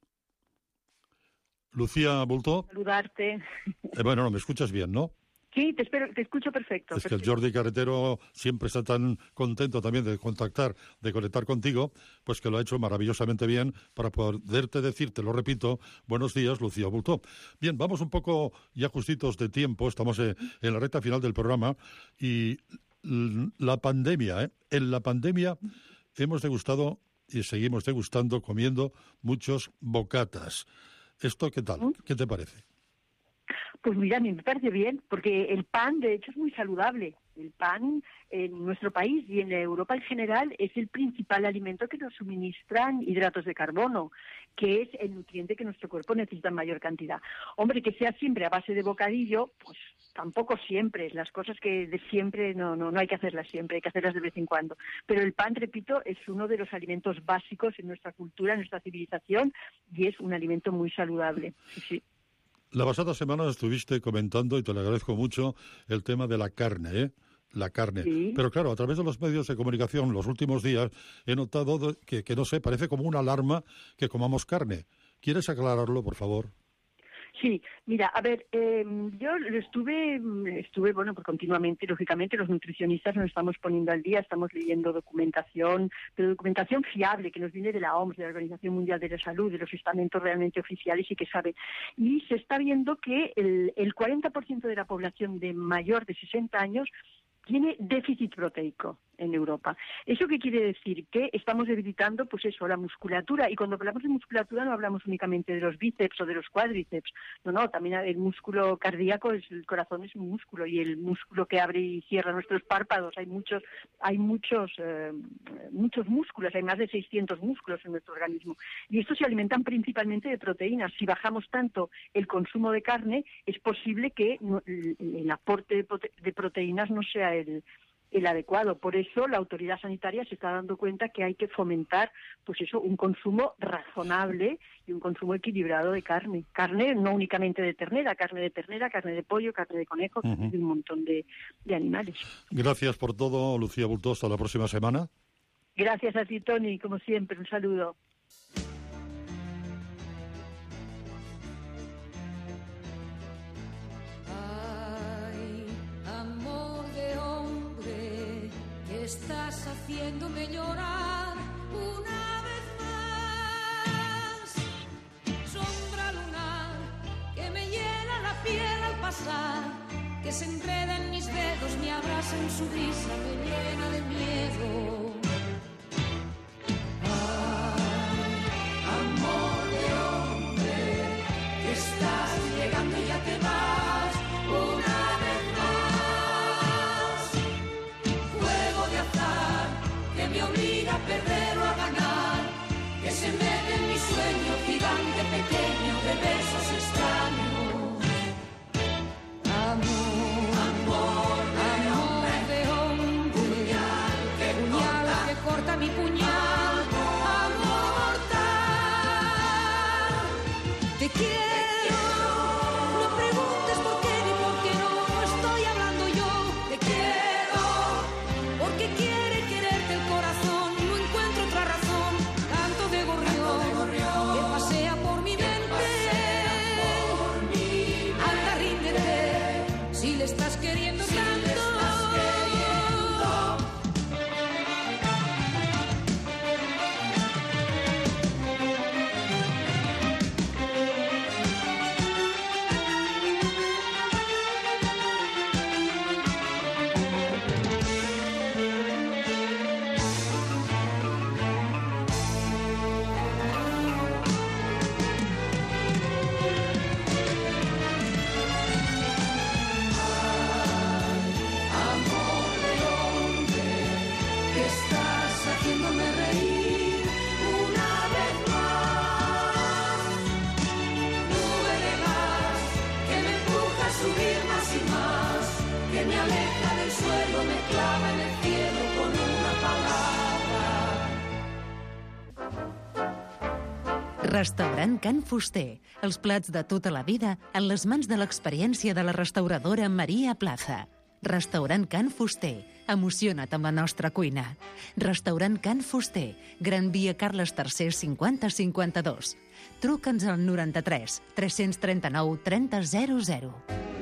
Lucía Bultó. Saludarte. Bueno, no, me escuchas bien, ¿no? Sí, te escucho perfecto. Es que el Jordi Carretero siempre está tan contento también de conectar contigo, pues que lo ha hecho maravillosamente bien para poderte decir, te lo repito, buenos días, Lucía Bultó. Bien, vamos un poco ya justitos de tiempo, estamos en la recta final del programa y la pandemia, en la pandemia hemos degustado y seguimos degustando, comiendo muchos bocatas. ¿Esto qué tal? ¿Qué te parece? Pues mira, a mí me parece bien, porque el pan, de hecho, es muy saludable. El pan en nuestro país y en Europa en general es el principal alimento que nos suministran hidratos de carbono, que es el nutriente que nuestro cuerpo necesita en mayor cantidad. Hombre, que sea siempre a base de bocadillo, pues tampoco siempre. Las cosas que de siempre no hay que hacerlas siempre, hay que hacerlas de vez en cuando. Pero el pan, repito, es uno de los alimentos básicos en nuestra cultura, en nuestra civilización, y es un alimento muy saludable. Sí. La pasada semana estuviste comentando, y te lo agradezco mucho, el tema de la carne, ¿eh? La carne. Sí. Pero claro, a través de los medios de comunicación los últimos días he notado que no sé, parece como una alarma que comamos carne. ¿Quieres aclararlo, por favor? Sí, mira, a ver, yo estuve, bueno, pues continuamente, lógicamente, los nutricionistas nos estamos poniendo al día, estamos leyendo documentación, pero documentación fiable, que nos viene de la OMS, de la Organización Mundial de la Salud, de los estamentos realmente oficiales y que sabe. Y se está viendo que el 40% de la población de mayor de 60 años tiene déficit proteico en Europa. ¿Eso qué quiere decir? Que estamos debilitando, pues eso, la musculatura. Y cuando hablamos de musculatura no hablamos únicamente de los bíceps o de los cuádriceps. No, también el músculo cardíaco, el corazón es un músculo, y el músculo que abre y cierra nuestros párpados. Hay muchos músculos, hay más de 600 músculos en nuestro organismo. Y estos se alimentan principalmente de proteínas. Si bajamos tanto el consumo de carne, es posible que el aporte de proteínas no sea el adecuado. Por eso la autoridad sanitaria se está dando cuenta que hay que fomentar, pues eso, un consumo razonable y un consumo equilibrado de carne. Carne no únicamente de ternera, carne de pollo, carne de conejo, de un montón de animales. Gracias por todo, Lucía Bultó. Hasta la próxima semana. Gracias a ti, Toni, como siempre, un saludo. Estás haciéndome llorar una vez más. Sombra lunar que me hiela la piel al pasar, que se enreda en mis dedos, me abraza en su brisa, me llena de miedo. Ay, amor de hombre, que estás llegando y ya te vas una vez más. Juego de azar que me obliga a perder o a ganar, que se mete en mi sueño gigante pequeño de besos extraños. Amor de hombre, puñal que corta mi puñal, amor mortal. Te quiero, no preguntes por qué ni por qué no estoy hablando yo. Te quiero, porque quiere quererte el corazón, no encuentro otra razón. Canto de gorrión que pasea por mi mente. Anda, ríndete, si le estás queriendo tanto. Restaurant Can Fuster. Els plats de tota la vida en les mans de l'experiència de la restauradora Maria Plaza. Restaurant Can Fuster. Emociona't amb la nostra cuina. Restaurant Can Fuster. Gran Via Carles III 5052. Truca'ns al 93 339 3000.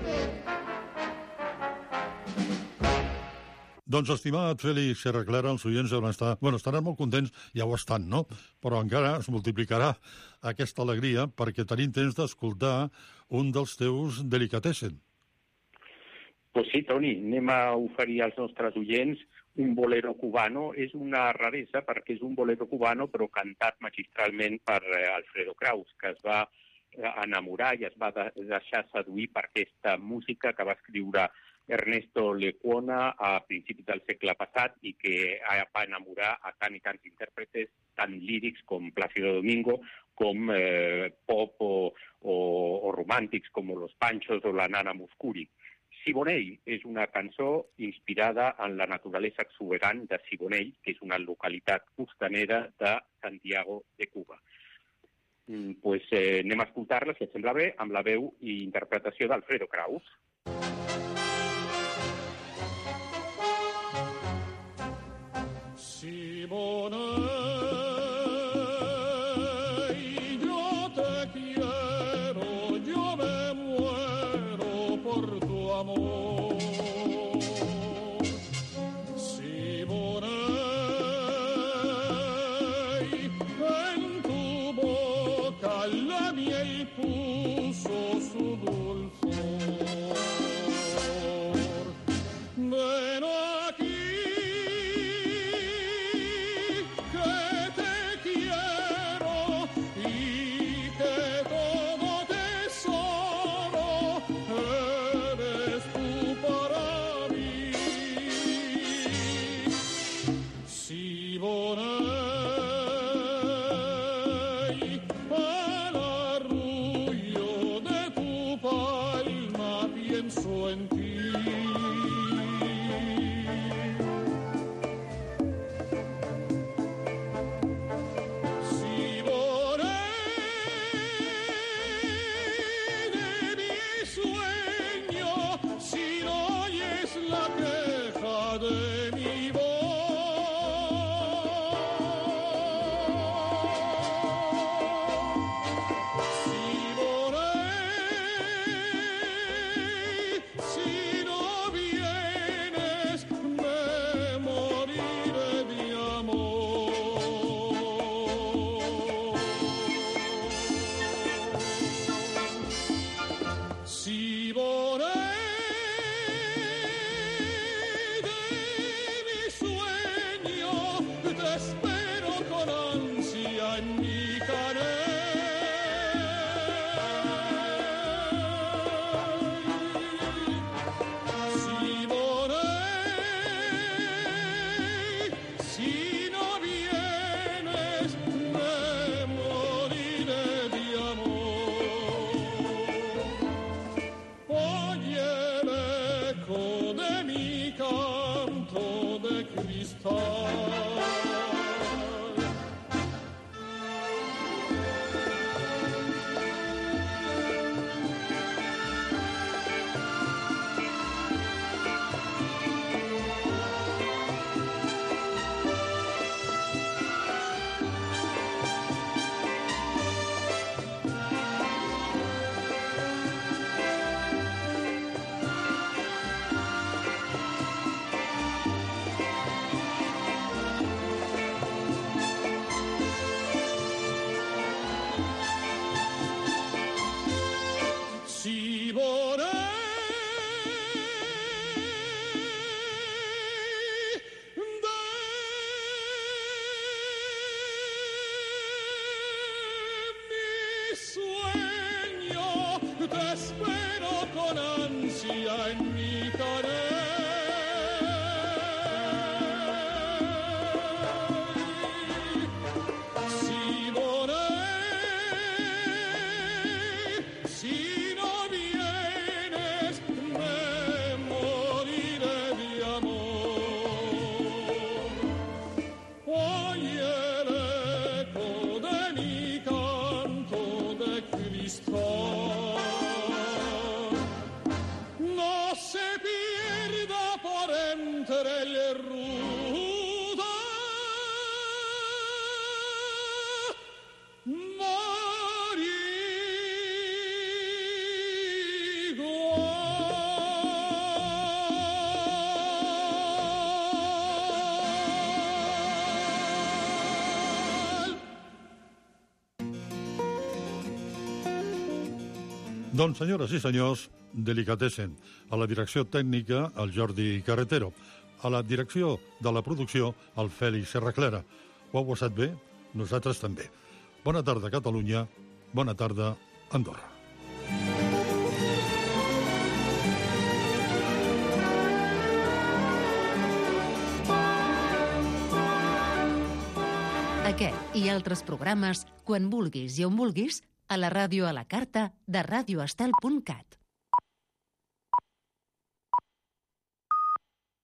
Doncs, estimat Fèlix Serra Clara, els oients deuen estar... Bueno, estaran molt contents, ja ho estan, no? Però encara es multiplicarà aquesta alegria perquè tenim temps d'escoltar un dels teus delicatessen. Pues sí, Toni, anem a oferir als nostres oients un bolero cubano. És una raresa perquè és un bolero cubano però cantat magistralment per Alfredo Kraus, que es va enamorar i es va deixar seduir per aquesta música que va escriure Ernesto Lecuona a principis del segle passat i que va enamorar a tant i tants intèrpretes, tant lírics com Plácido Domingo, com pop o romàntics com Los Panchos o la Nana Mouskouri. Siboney és una cançó inspirada en la naturalesa exuberant de Siboney, que és una localitat costanera de Santiago de Cuba. Pues anem a escoltar-la, si et sembla bé, amb la veu i interpretació d'Alfredo Kraus. Siboney, yo te quiero, yo me muero por tu amor. Siboney, en tu boca la miel puso su dulzor. Ven aquí, que te quiero y que todo tesoro eres tú para mí. Siboney, al arrullo de tu palma pienso en ti. Siboney, de mi sueño, si no oyes la queja de mi voz. Siboney, si no vienes, me moriré de amor. Siboney, de mi sueño, te espero con ansia en mi canal. Siboney, si no vienes, me moriré de amor. Oye el eco de mi canto de cristal. Te espero con ansia en mi canal. Siboney, si no vienes, me moriré de amor. Oye el eco de mi canto de cristal. No se pierda por entre el ruda marigual. Doncs, senyores i senyors, Delicatessen. A la direcció tècnica, el Jordi Carretero. A la direcció de la producció, el Fèlix Serraclera. Ho heu passat bé? Nosaltres també. Bona tarda, Catalunya. Bona tarda, Andorra. Aquest i altres programes, quan vulguis i on vulguis, a la ràdio a la carta de radioestel.cat.